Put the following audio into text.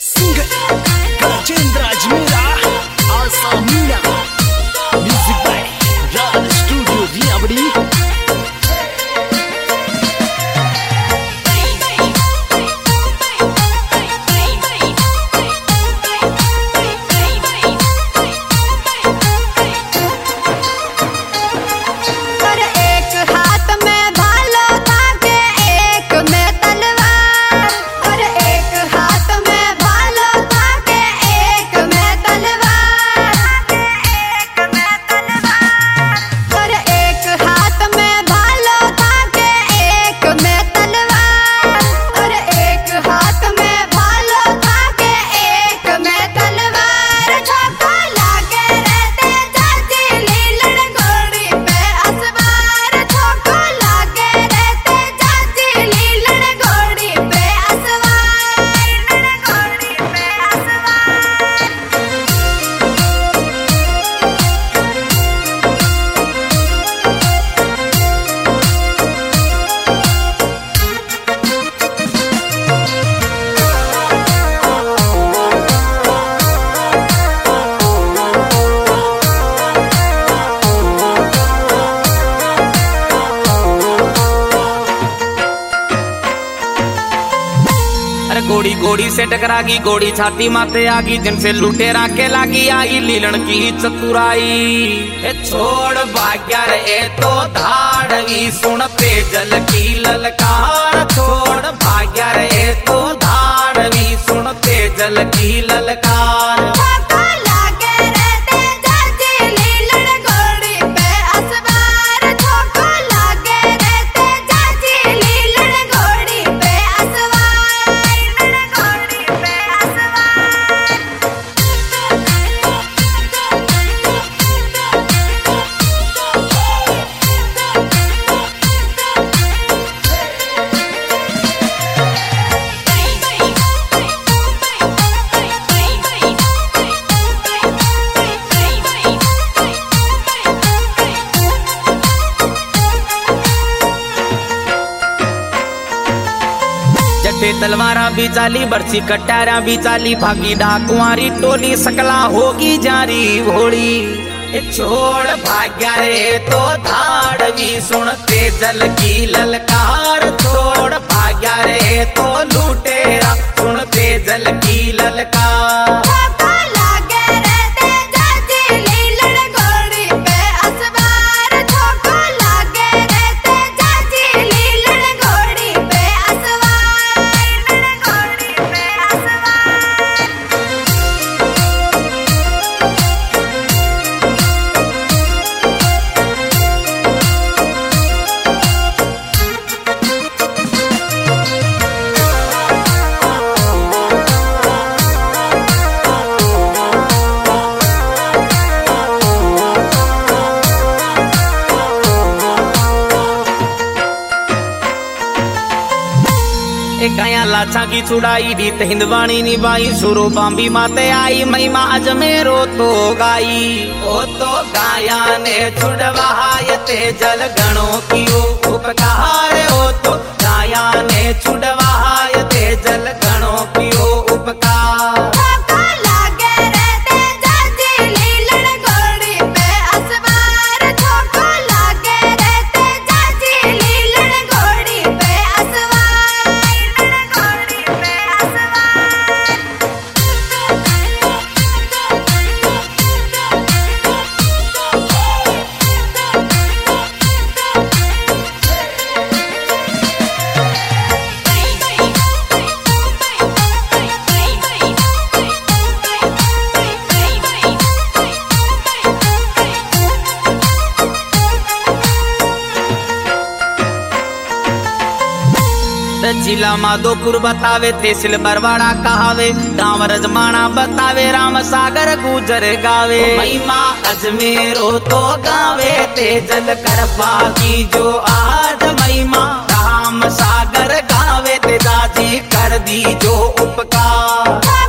Singer Rajendra Ajmera Asamina Music by Raj Studio Riabadi. गोड़ी गोड़ी से टकरागी गोड़ी छाती माथे आगी जिनसे लुटेरा के लागी आई लीलन की चतुराई। ए छोड़ भाग्या रे तो धाड़वी सुनते जल की ललकार। छोड़ भाग्या रे तो धाड़वी सुनते जल की ललकार। तलवारा भी चाली बरसी कटारा भी चाली भागी डाकुआरी टोली सकला होगी जारी घोड़ी। छोड़ भाग्या रे तो धाड़वी सुनते जल की ललकार। छोड़ भाग्या रे तो लुटेरा सुनते जल की ललकार। गाया लाछा की छुड़ाई रीत हिंदवाणी निभाई सुरो बांबी माते आई महिमा अजमेरो तो गाई। ओ तो गाया ने छुड़वायते जल गणों की उपकार। ओ तो गाया ने छुड़वायते जल गणों की उपकार। जिला माधोपुर बतावे तहसील बरवाड़ा कहावे गाँव रजमाना बतावे राम सागर गुजर गावे। महिमा अजमेरो तो गावे ते जल कर पागी जो आज महिमा राम सागर गावे ते दादी कर दी जो उपकार।